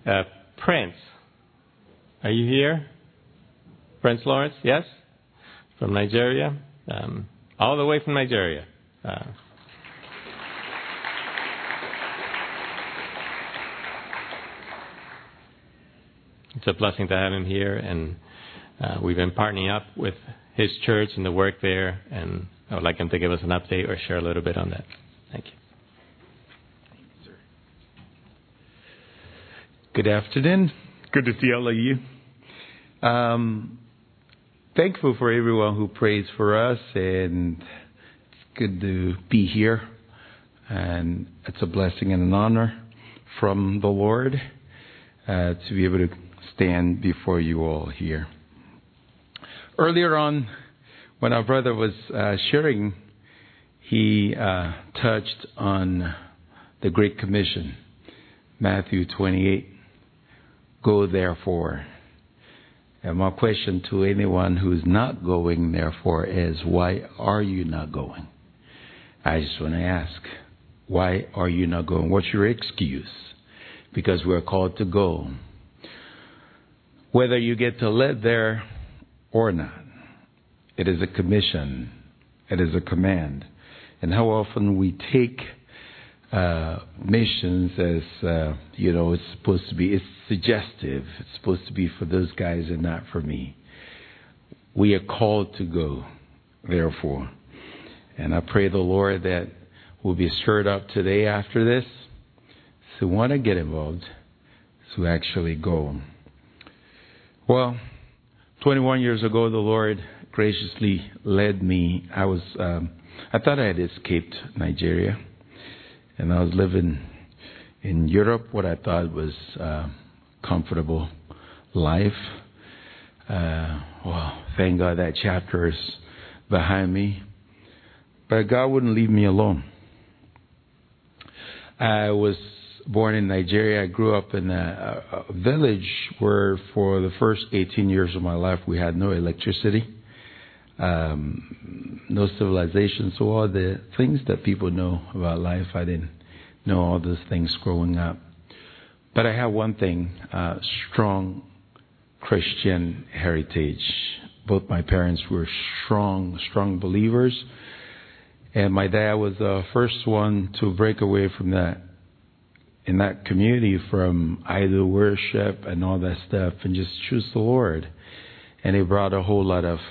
Prince. Are you here? Prince Lawrence, yes? From Nigeria? All the way from Nigeria. It's a blessing to have him here, and we've been partnering up with his church and the work there, and I would like him to give us an update or share a little bit on that. Thank you. Good afternoon. Good to see all of you. Thankful for everyone who prays for us, and it's good to be here. And it's a blessing and an honor from the Lord to be able to stand before you all here. Earlier on, when our brother was sharing, he touched on the Great Commission, Matthew 28. Go therefore. And my question to anyone who's not going therefore is, why are you not going? I just want to ask, why are you not going? What's your excuse? Because we're called to go. Whether you get to live there or not, it is a commission. It is a command. And how often we take missions as, it's supposed to be, it's suggestive. It's supposed to be for those guys and not for me. We are called to go, therefore. And I pray the Lord that we'll be stirred up today after this to want to get involved, to actually go. Well, 21 years ago, the Lord graciously led me. I thought I had escaped Nigeria, and I was living in Europe, what I thought was comfortable life. Well, thank God that chapter is behind me. But God wouldn't leave me alone. I was born in Nigeria. I grew up in a village where for the first 18 years of my life we had no electricity, no civilization. So all the things that people know about life, I didn't know all those things growing up. But I have one thing, strong Christian heritage. Both my parents were strong believers. And my dad was the first one to break away from that, in that community, from idol worship and all that stuff, and just choose the Lord. And it brought a whole lot of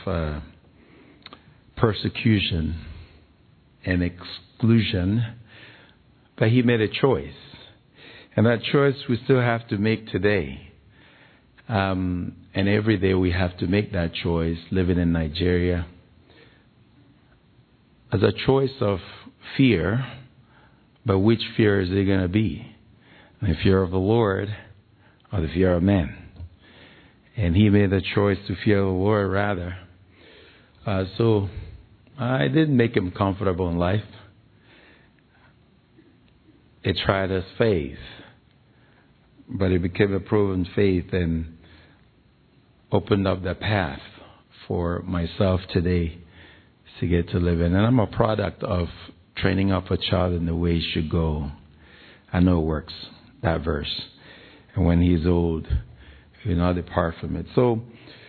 persecution and exclusion. But he made a choice. And that choice we still have to make today. And every day we have to make that choice, living in Nigeria, as a choice of fear. But which fear is it going to be? The fear of the Lord or the fear of man? And he made the choice to fear the Lord rather. So I didn't make him comfortable in life. It tried his faith, but it became a proven faith and opened up the path for myself today to get to live in. And I'm a product of training up a child in the way he should go. I know it works, that verse. And when he's old, he'll not depart from it. So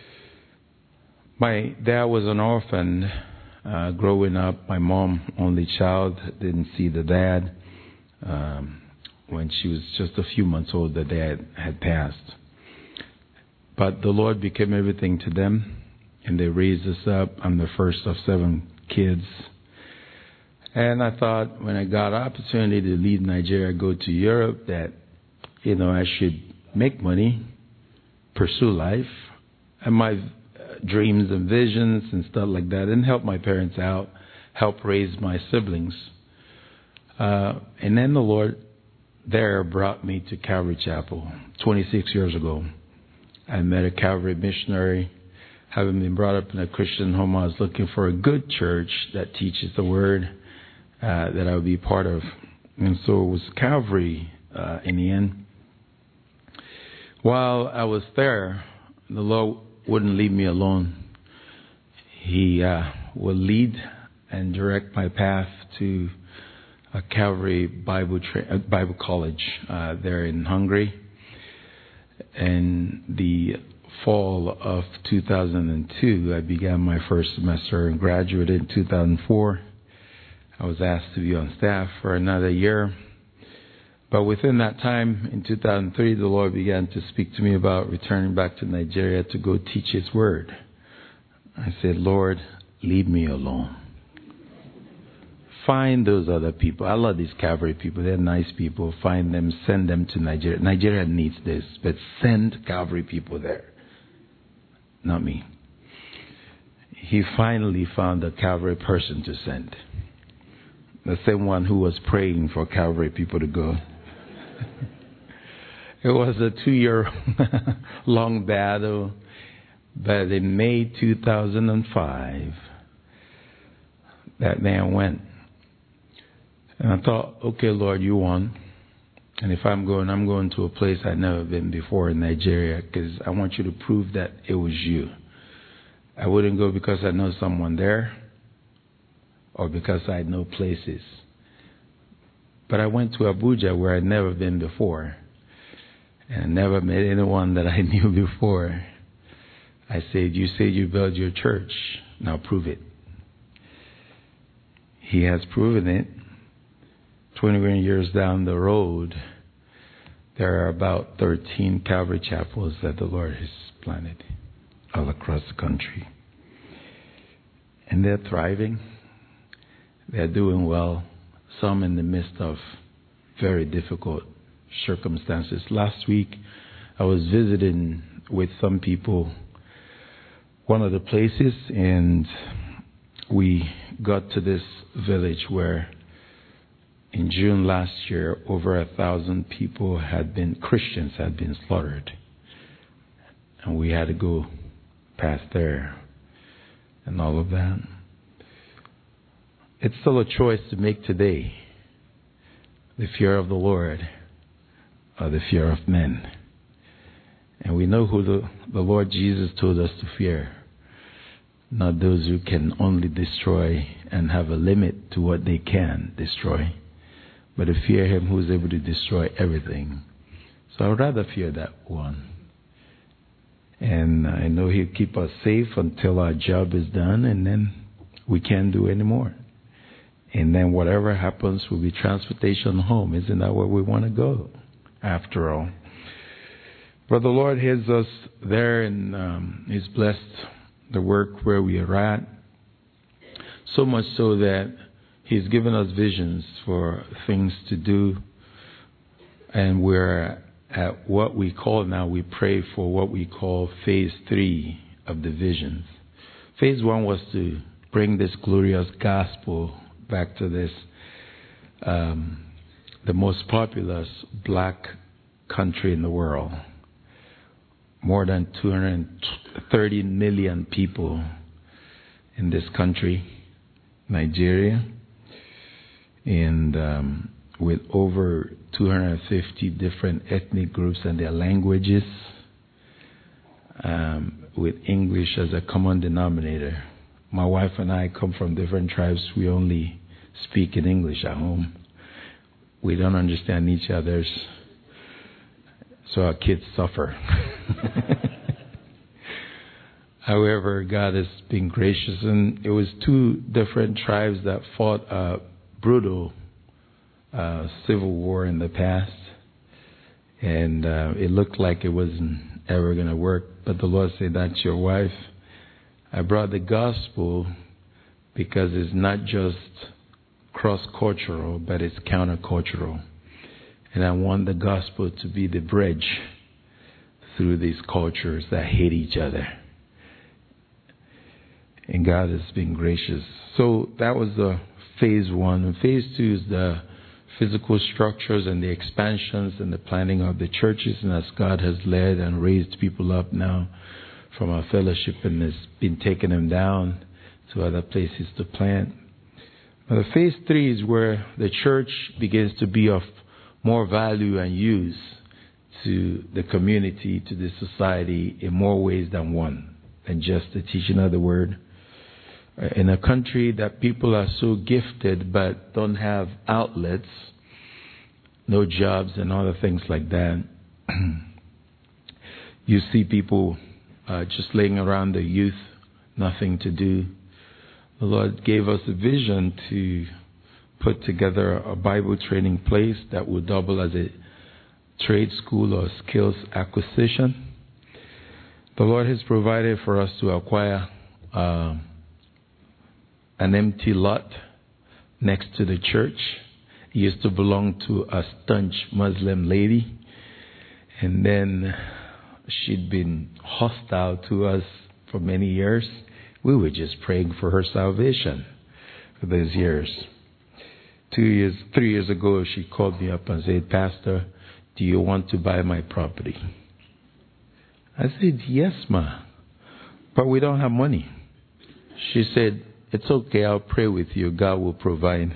my dad was an orphan growing up. My mom, only child, didn't see the dad. When she was just a few months old, the dad had passed. But the Lord became everything to them, and they raised us up. I'm the first of 7 kids. And I thought when I got an opportunity to leave Nigeria, go to Europe, that, I should make money, pursue life, and my dreams and visions and stuff like that, and help my parents out, help raise my siblings. And then the Lord there brought me to Calvary Chapel 26 years ago. I met a Calvary missionary. Having been brought up in a Christian home, I was looking for a good church that teaches the Word that I would be part of. And so it was Calvary in the end. While I was there, the Lord wouldn't leave me alone. He will lead and direct my path to a Calvary Bible College there in Hungary. In the fall of 2002, I began my first semester and graduated in 2004. I was asked to be on staff for another year. But within that time, in 2003, the Lord began to speak to me about returning back to Nigeria to go teach His Word. I said, Lord, leave me alone. Find those other people. I love these Calvary people. They're nice people. Find them, send them to Nigeria. Nigeria needs this, but send Calvary people there. Not me. He finally found a Calvary person to send. The same one who was praying for Calvary people to go. It was a 2-year long battle, but in May 2005, that man went. And I thought, okay, Lord, you won. And if I'm going to a place I've never been before in Nigeria, because I want you to prove that it was you. I wouldn't go because I know someone there or because I know places. But I went to Abuja where I'd never been before and never met anyone that I knew before. I said, you said you built your church. Now prove it. He has proven it. 21 years down the road, there are about 13 Calvary chapels that the Lord has planted all across the country. And they're thriving. They're doing well. Some in the midst of very difficult circumstances. Last week, I was visiting with some people one of the places, and we got to this village where in June last year, over 1,000 Christians had been slaughtered. And we had to go past there and all of that. It's still a choice to make today. The fear of the Lord or the fear of men. And we know who the Lord Jesus told us to fear. Not those who can only destroy and have a limit to what they can destroy, but to fear Him who is able to destroy everything. So I would rather fear that one. And I know He'll keep us safe until our job is done, and then we can't do any more. And then whatever happens will be transportation home. Isn't that where we want to go, after all? But the Lord has us there, and He's blessed the work where we are at. So much so that He's given us visions for things to do. And we're at what we call now, we pray for what we call phase 3 of the visions. Phase 1 was to bring this glorious gospel back to this, the most populous black country in the world. More than 230 million people in this country, Nigeria, and with over 250 different ethnic groups and their languages, with English as a common denominator. My wife and I come from different tribes. We only speak in English at home. We don't understand each other's, so our kids suffer. However, God has been gracious, and it was 2 different tribes that fought a brutal civil war in the past, and it looked like it wasn't ever going to work. But the Lord said, that's your wife. I brought the gospel because it's not just cross-cultural, but it's counter-cultural. And I want the gospel to be the bridge through these cultures that hate each other. And God has been gracious. So that was the phase 1. And phase 2 is the physical structures and the expansions and the planning of the churches. And as God has led and raised people up now from our fellowship and has been taking them down to other places to plant. Now, the phase 3 is where the church begins to be of more value and use to the community, to the society in more ways than one, than just the teaching of the word. In a country that people are so gifted but don't have outlets, no jobs and other things like that, You see people just laying around the youth, nothing to do. The Lord gave us a vision to put together a Bible training place that would double as a trade school or skills acquisition. The Lord has provided for us to acquire an empty lot next to the church. It used to belong to a staunch Muslim lady, and then she'd been hostile to us for many years. We were just praying for her salvation for those years. 3 years ago, she called me up and said, "Pastor, do you want to buy my property?" I said, "Yes, ma, but we don't have money." She said, "It's okay, I'll pray with you. God will provide."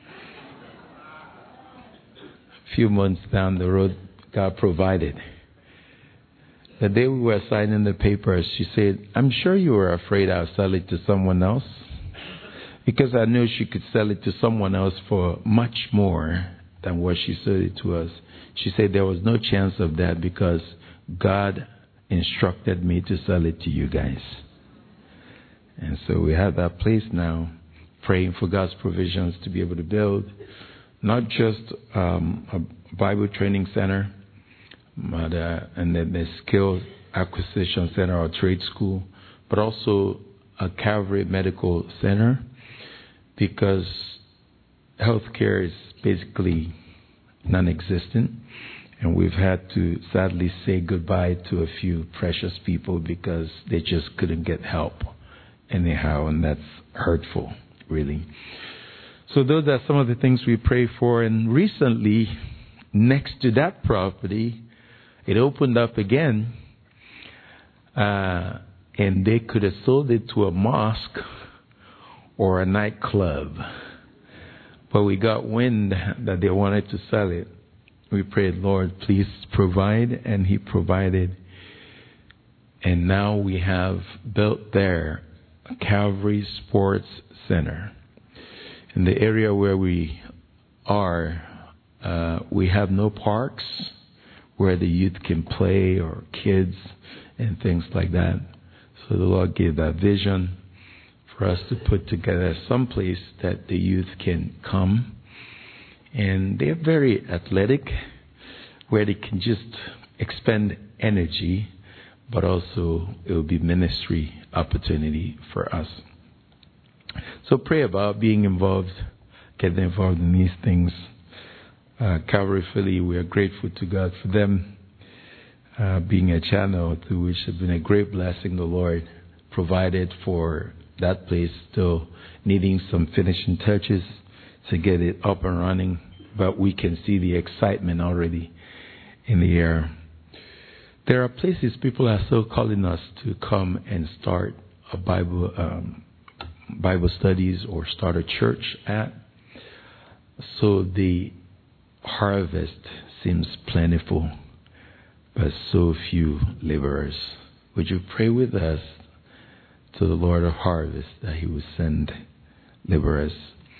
A few months down the road, God provided. The day we were signing the papers, she said, "I'm sure you were afraid I'll sell it to someone else." Because I knew she could sell it to someone else for much more than what she sold it to us. She said there was no chance of that because God instructed me to sell it to you guys. And so we have that place now, praying for God's provisions to be able to build not just a Bible training center, but, and then the skills acquisition center or trade school, but also a Calvary Medical Center, because healthcare is basically non-existent, and we've had to sadly say goodbye to a few precious people because they just couldn't get help anyhow, and that's hurtful, really. So those are some of the things we pray for. And recently, next to that property, it opened up again, and they could have sold it to a mosque or a nightclub. But we got wind that they wanted to sell it. We prayed, "Lord, please provide," and He provided. And now we have built there a Calvary Sports Center. In the area where we are, we have no parks where the youth can play or kids and things like that. So the Lord gave that vision for us to put together some place that the youth can come. And they're very athletic, where they can just expend energy, but also it will be ministry opportunity for us. So pray about being involved, getting involved in these things. Calvary Philly, we are grateful to God for them being a channel through which has been a great blessing. The Lord provided for that place, still needing some finishing touches to get it up and running, but we can see the excitement already in the air. There are places people are still calling us to come and start a Bible studies or start a church at. So the harvest seems plentiful, but so few laborers. Would you pray with us to the Lord of harvest that He will send laborers?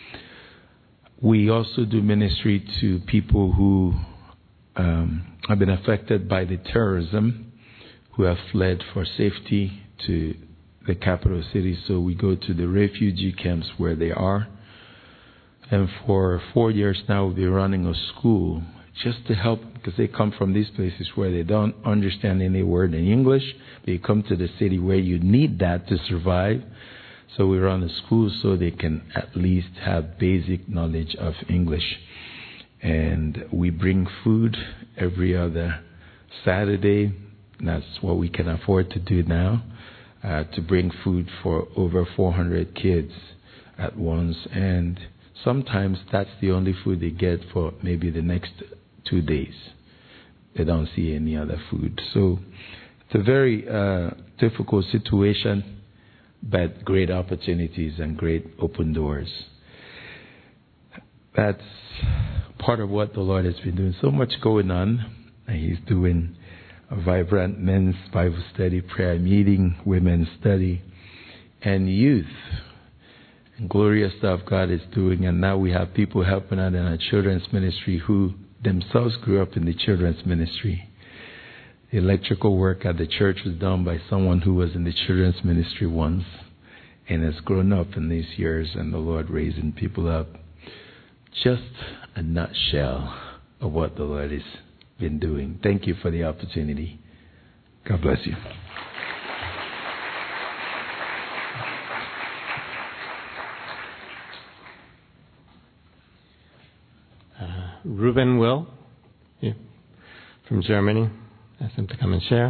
We also do ministry to people who have been affected by the terrorism, who have fled for safety to the capital city. So we go to the refugee camps where they are. And for 4 years now, we'll be running a school just to help, because they come from these places where they don't understand any word in English. They come to the city where you need that to survive. So we run a school so they can at least have basic knowledge of English. And we bring food every other Saturday. That's what we can afford to do now, to bring food for over 400 kids at once. And sometimes that's the only food they get for maybe the next 2 days. They don't see any other food. So it's a very difficult situation, but great opportunities and great open doors. That's part of what the Lord has been doing. So much going on. He's doing a vibrant men's Bible study, prayer meeting, women's study, and youth. And glorious stuff God is doing. And now we have people helping out in our children's ministry who themselves grew up in the children's ministry. electrical work at the church was done by someone who was in the children's ministry once and has grown up in these years, and the Lord raising people up. Just a nutshell of what the Lord has been doing. Thank you for the opportunity. God bless you. Ruben Will, from Germany. Ask him to come and share.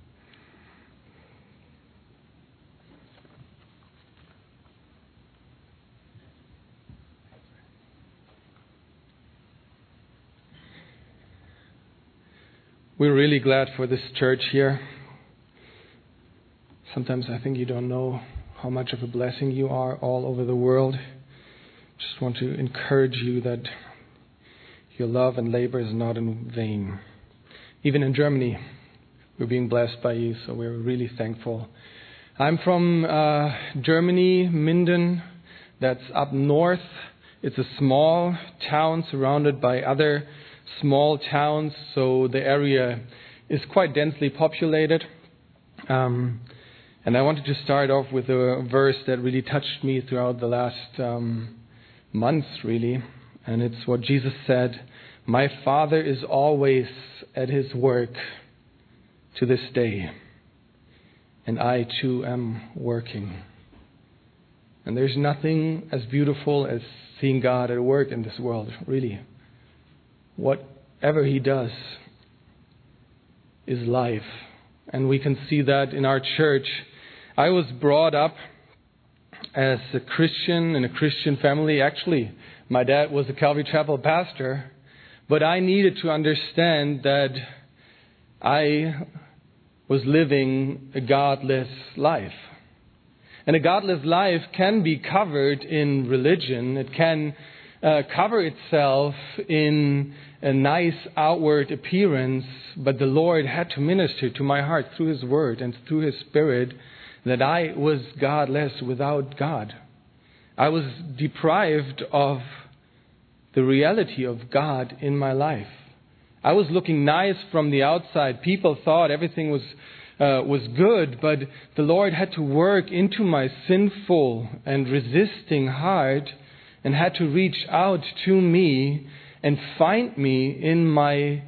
We're really glad for this church here. Sometimes I think you don't know how much of a blessing you are all over the world. Just want to encourage you that your love and labor is not in vain. Even in Germany, we're being blessed by you, so we're really thankful. I'm from Germany, Minden. That's up north. It's a small town surrounded by other small towns, so the area is quite densely populated. And I wanted to start off with a verse that really touched me throughout the last months, really. And it's what Jesus said, "My Father is always at his work to this day, and I too am working." And there's nothing as beautiful as seeing God at work in this world, really. Whatever he does is life. And we can see that in our church. I was brought up as a Christian in a Christian family. Actually, my dad was a Calvary Chapel pastor. But I needed to understand that I was living a godless life. And a godless life can be covered in religion. It can cover itself in a nice outward appearance, but the Lord had to minister to my heart through His Word and through His Spirit that I was godless without God. I was deprived of the reality of God in my life. I was looking nice from the outside. People thought everything was good, but the Lord had to work into my sinful and resisting heart and had to reach out to me and find me in my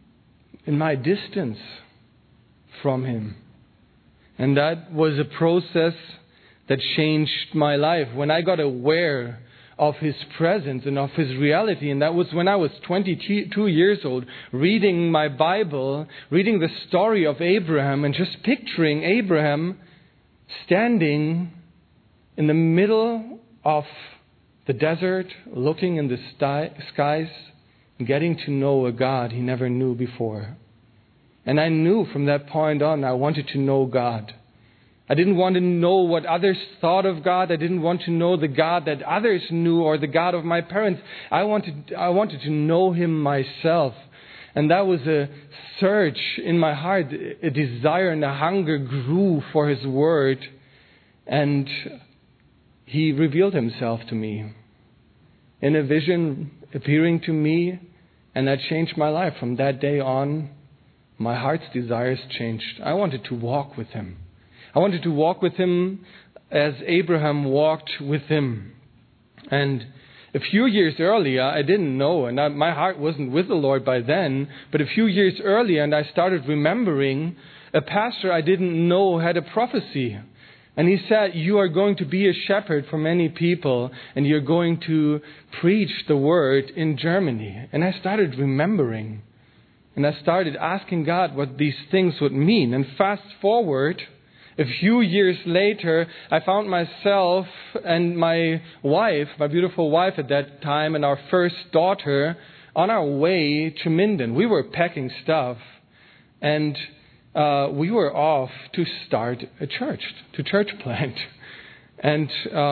distance from Him. And that was a process that changed my life. When I got aware of His presence and of His reality, and that was when I was 22 years old, reading my Bible, reading the story of Abraham, and just picturing Abraham standing in the middle of the desert, looking in the skies, and getting to know a God he never knew before. And I knew from that point on I wanted to know God. I didn't want to know what others thought of God. I didn't want to know the God that others knew or the God of my parents. I wanted to know Him myself. And that was a search in my heart. A desire and a hunger grew for His Word. And He revealed Himself to me in a vision appearing to me. And that changed my life. From that day on, my heart's desires changed. I wanted to walk with Him. I wanted to walk with Him as Abraham walked with Him. And a few years earlier, I didn't know, and my heart wasn't with the Lord by then, but a few years earlier, and I started remembering, a pastor I didn't know had a prophecy. And he said, "You are going to be a shepherd for many people, and you're going to preach the word in Germany." And I started remembering. And I started asking God what these things would mean. And fast forward, a few years later, I found myself and my wife, my beautiful wife at that time, and our first daughter on our way to Minden. We were packing stuff, and we were off to start a church, to church plant. And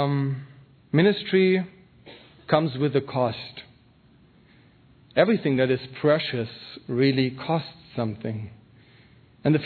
ministry comes with a cost. Everything that is precious really costs something. And the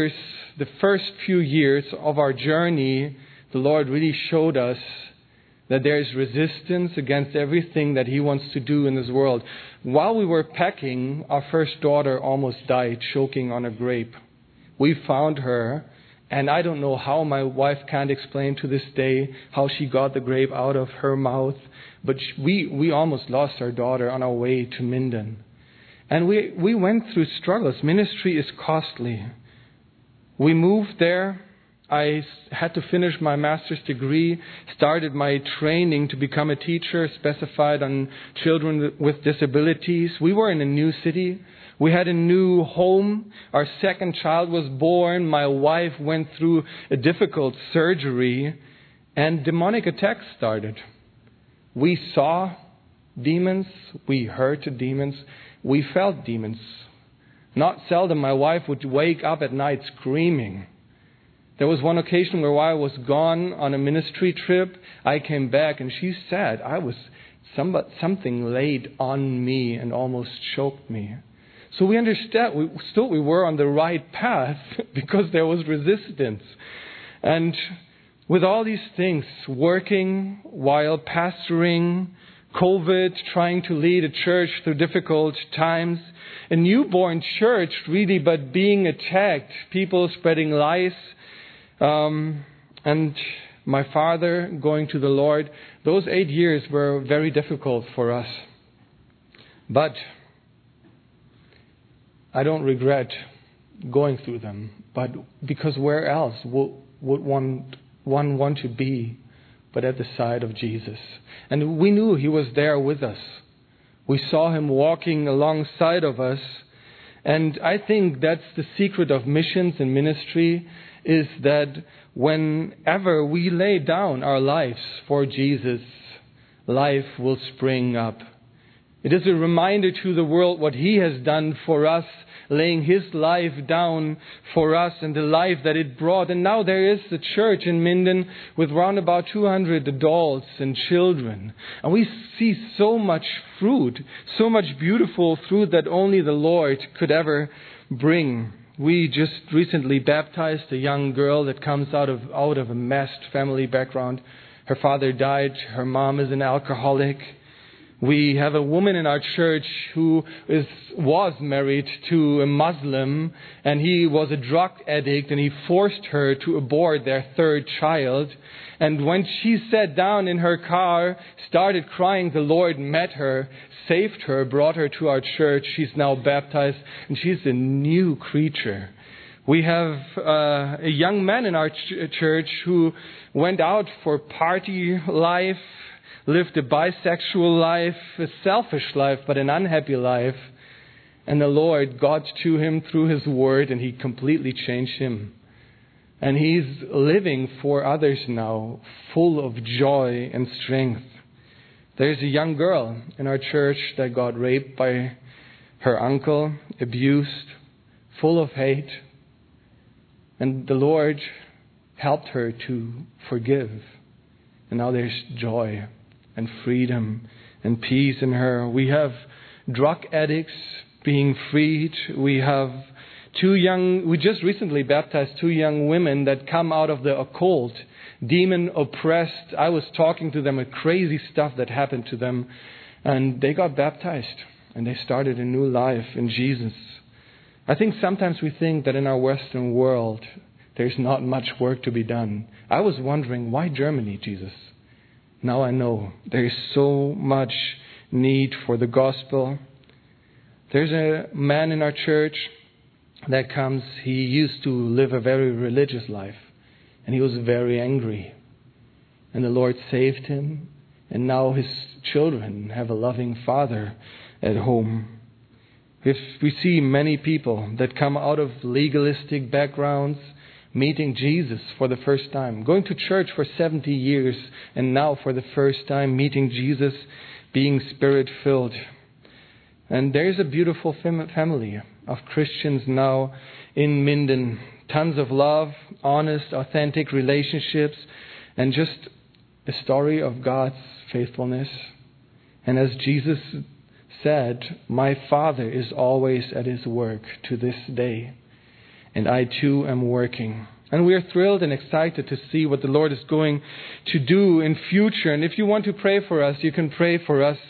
first few years of our journey, the Lord really showed us that there is resistance against everything that He wants to do in this world. While we were packing, our first daughter almost died choking on a grape. We found her, and I don't know how. My wife can't explain to this day how she got the grape out of her mouth. But we almost lost our daughter on our way to Minden. And we went through struggles. Ministry is costly. We moved there. I had to finish my master's degree, started my training to become a teacher specified on children with disabilities. We were in a new city. We had a new home. Our second child was born. My wife went through a difficult surgery, and demonic attacks started. We saw demons. We heard demons. We felt demons. Not seldom my wife would wake up at night screaming. There was one occasion where while I was gone on a ministry trip, I came back and she said something laid on me and almost choked me. So we understood we were on the right path because there was resistance. And with all these things, working while pastoring, COVID, trying to lead a church through difficult times, a newborn church really, but being attacked, people spreading lies, and my father going to the Lord, those 8 years were very difficult for us. But I don't regret going through them, but because where else would one want to be but at the side of Jesus? And we knew He was there with us. We saw Him walking alongside of us. And I think that's the secret of missions and ministry, is that whenever we lay down our lives for Jesus, life will spring up. It is a reminder to the world what He has done for us, laying His life down for us and the life that it brought. And now there is a church in Minden with round about 200 adults and children. And we see so much fruit, so much beautiful fruit that only the Lord could ever bring. We just recently baptized a young girl that comes out of a messed family background. Her father died. Her mom is an alcoholic. We have a woman in our church who was married to a Muslim, and he was a drug addict, and he forced her to abort their third child. And when she sat down in her car, started crying, the Lord met her, saved her, brought her to our church. She's now baptized, and she's a new creature. We have a young man in our church who went out for party life, lived a bisexual life, a selfish life, but an unhappy life. And the Lord got to him through His Word, and He completely changed him. And he's living for others now, full of joy and strength. There's a young girl in our church that got raped by her uncle, abused, full of hate. And the Lord helped her to forgive. And now there's joy and freedom and peace in her. We have drug addicts being freed. We just recently baptized 2 young women that come out of the occult, demon oppressed. I was talking to them about crazy stuff that happened to them, and they got baptized and they started a new life in Jesus. I think sometimes we think that in our Western world there's not much work to be done. I was wondering, why Germany, Jesus? Now I know there is so much need for the gospel. There's a man in our church that comes. He used to live a very religious life, and he was very angry. And the Lord saved him, and now his children have a loving father at home. We see many people that come out of legalistic backgrounds, meeting Jesus for the first time, going to church for 70 years, and now for the first time meeting Jesus, being Spirit-filled. And there's a beautiful family of Christians now in Minden. Tons of love, honest, authentic relationships, and just a story of God's faithfulness. And as Jesus said, my Father is always at His work to this day. And I too am working. And we are thrilled and excited to see what the Lord is going to do in future. And if you want to pray for us, you can pray for us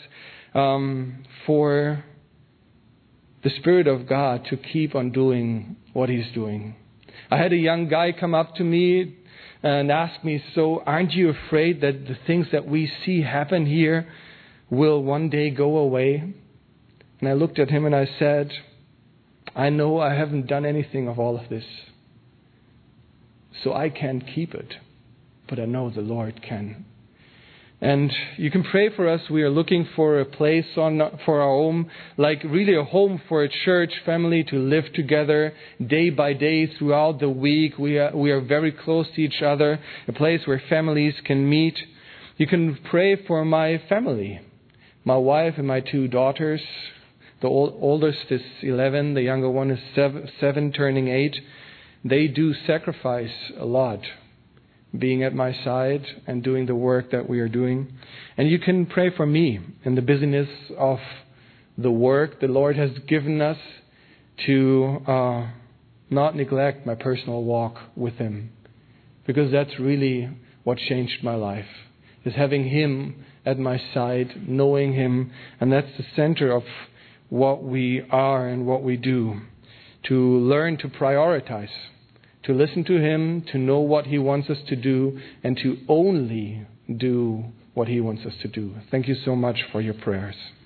for the Spirit of God to keep on doing what He's doing. I had a young guy come up to me and ask me, so aren't you afraid that the things that we see happen here will one day go away? And I looked at him and I said, I know I haven't done anything of all of this, so I can't keep it, but I know the Lord can. And you can pray for us. We are looking for a place for our home, like really a home for a church family to live together day by day throughout the week. We are very close to each other, a place where families can meet. You can pray for my family, my wife and my 2 daughters. The oldest is 11, the younger one is 7 turning 8. They do sacrifice a lot, being at my side and doing the work that we are doing. And you can pray for me in the busyness of the work the Lord has given us to not neglect my personal walk with Him. Because that's really what changed my life, is having Him at my side, knowing Him. And that's the center of what we are and what we do. To learn to prioritize, to listen to Him, to know what He wants us to do, and to only do what He wants us to do. Thank you so much for your prayers.